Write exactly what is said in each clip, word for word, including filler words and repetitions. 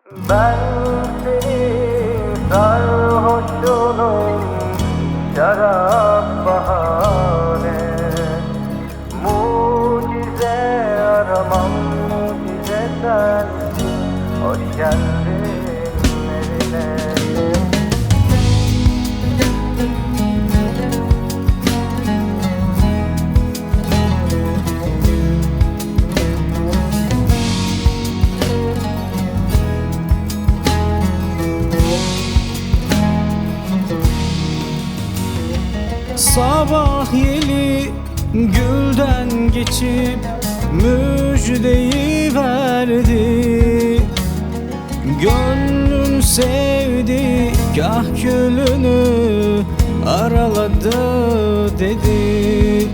Ben senin sarhoşunum, şarap bahane. Mucize aramam, mucize sensin. Hoş geldin evine. Sabah yeli gülden geçip müjdeyi verdi. Gönlüm sevdi, kah gülünü araladı dedi.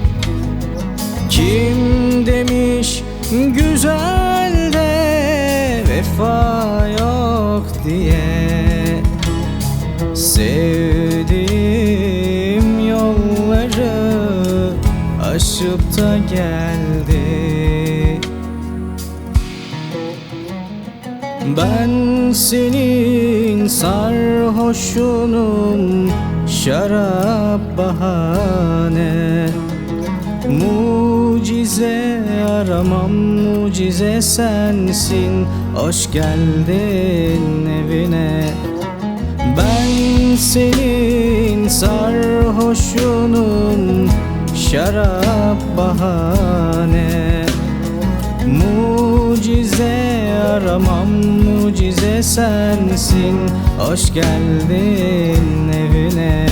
Kim demiş güzelde vefa yok diye. Sevdiğim yolları aşıp da geldi. Ben senin sarhoşunum, şarap bahane. Mucize aramam, mucize sensin. Hoş geldin evine. Ben senin sarhoşunum, şarap bahane. Mucize aramam, mucize sensin. Hoş geldin evine.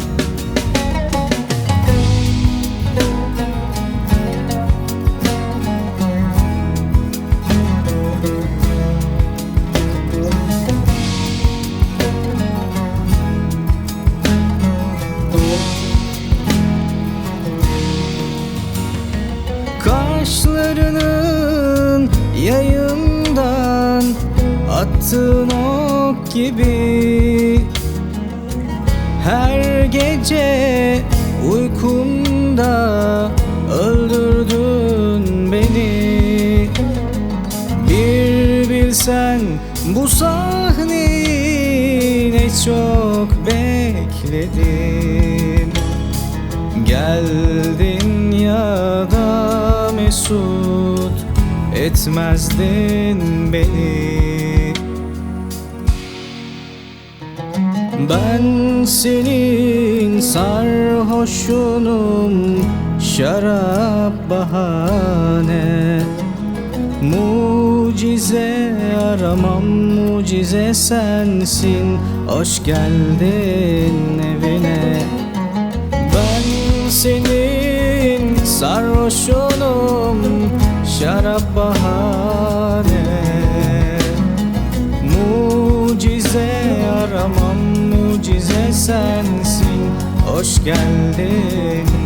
Kaşlarının yayından attığın ok gibi. Her gece uykumda öldürdün beni. Bir bilsen bu sahneyi ne çok bekledim. Geldin ya da mesut etmezdin beni. Ben senin sarhoşunum, şarap bahane. Mucize aramam, mucize sensin. Hoş geldin evine. Ben senin sarhoşunum, şarap bahane. Mucize aramam, mucize sensin. Hoş geldin